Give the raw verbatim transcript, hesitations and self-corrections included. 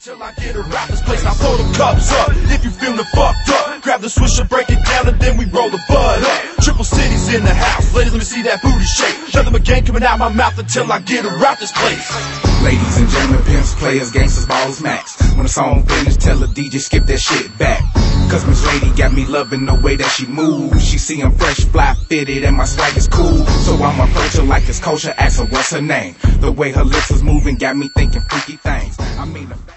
Till I get her out this place, I pull the cups up. If you feelin' fucked up, grab the swisher, break it down, and then we roll the bud up. Triple City's in the house, ladies, let me see that booty shake. Nothing but gang coming out my mouth until I get her out this place. Ladies and gentlemen, pimps, players, gangsters, ballers, max. When the song finishes, tell the D J skip that shit back. Cause Miss Lady got me loving the way that she moves. She see I'm fresh, fly, fitted, and my swag is cool. So I'm approach her like it's kosher, ask her what's her name. The way her lips was moving got me thinking freaky things. I mean.